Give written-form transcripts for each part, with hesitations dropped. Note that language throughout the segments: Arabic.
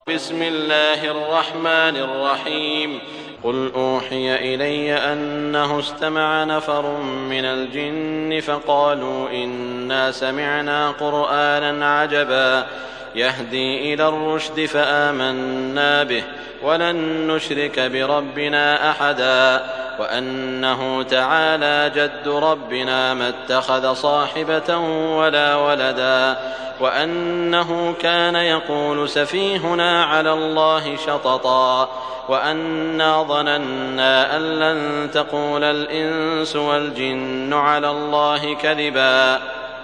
بسم الله الرحمن الرحيم. قل أوحي إلي أنه استمع نفر من الجن فقالوا إنا سمعنا قرآنا عجبا يهدي إلى الرشد فآمنا به ولن نشرك بربنا أحدا وأنه تعالى جد ربنا ما اتخذ صاحبة ولا ولدا وأنه كان يقول سفيهنا على الله شططا وأنا ظننا أن لن تقول الإنس والجن على الله كذبا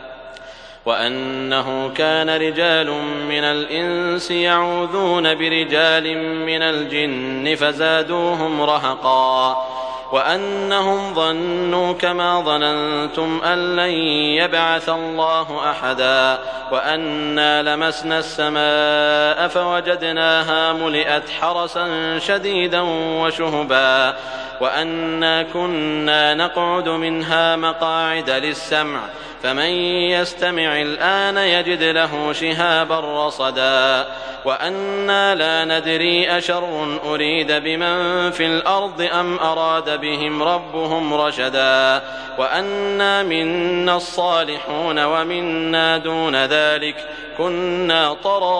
وأنه كان رجال من الإنس يعوذون برجال من الجن فزادوهم رهقا وأنهم ظنوا كما ظننتم أن لن يبعث الله أحدا وأنا لمسنا السماء فوجدناها ملئت حرسا شديدا وشهبا وأنا كنا نقعد منها مقاعد للسمع فمن يستمع الآن يجد له شهابا رصدا وأنا لا ندري أشر أريد بمن في الأرض أم أراد بهم ربهم رشدا وأنا منا الصالحون ومنا دون ذلك كنا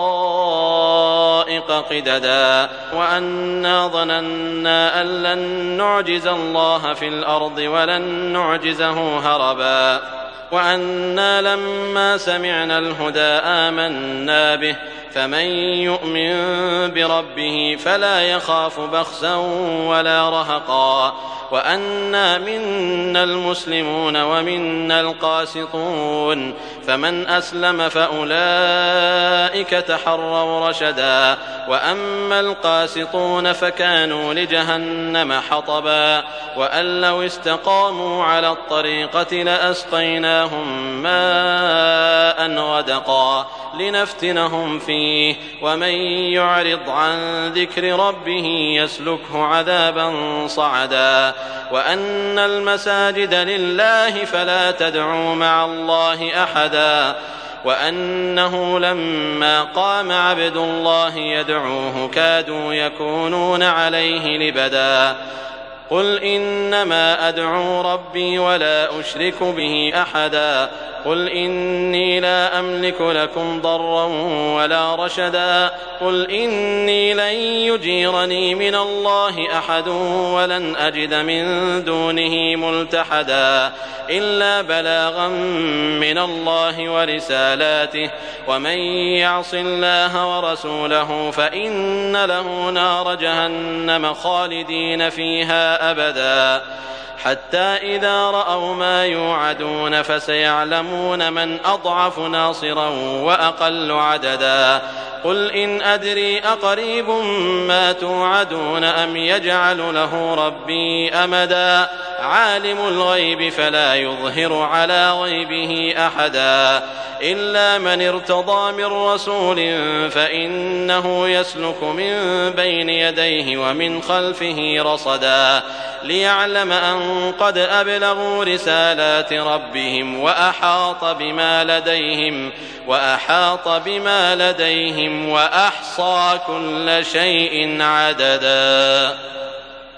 طرائق قددا وأنا ظننا أن لن نعجز الله في الأرض ولن نعجزه هربا وأنا لما سمعنا الهدى آمنا به فمن يؤمن بربه فلا يخاف بخسا ولا رهقا وأنا منا المسلمون ومنا القاسطون فمن أسلم فأولئك تحروا رشدا وأما القاسطون فكانوا لجهنم حطبا وأن لو استقاموا على الطريقة لأسقيناهم ماء غدقا لنفتنهم فيه ومن يعرض عن ذكر ربه يسلكه عذابا صعدا وأن المساجد لله فلا تدعوا مع الله أحدا وأنه لما قام عبد الله يدعوه كادوا يكونون عليه لبدا قل إنما أدعو ربي ولا أشرك به أحدا قل إني لا أملك لكم ضرا ولا رشدا قل إني لن يجيرني من الله أحد ولن أجد من دونه ملتحدا إلا بلاغا من الله ورسالاته ومن يعص الله ورسوله فإن له نار جهنم خالدين فيها أبدا حتى إذا رأوا ما يوعدون فسيعلمون من أضعف ناصرا وأقل عددا قل إن أدري أقريب ما توعدون أم يجعل له ربي أمدا عالم الغيب فلا يظهر على غيبه أحدا إلا من ارتضى من رسول فإنه يسلك من بين يديه ومن خلفه رصدا ليعلم أن قد أبلغوا رسالات ربهم وأحاط بما لديهم وأحصى كل شيء عددا.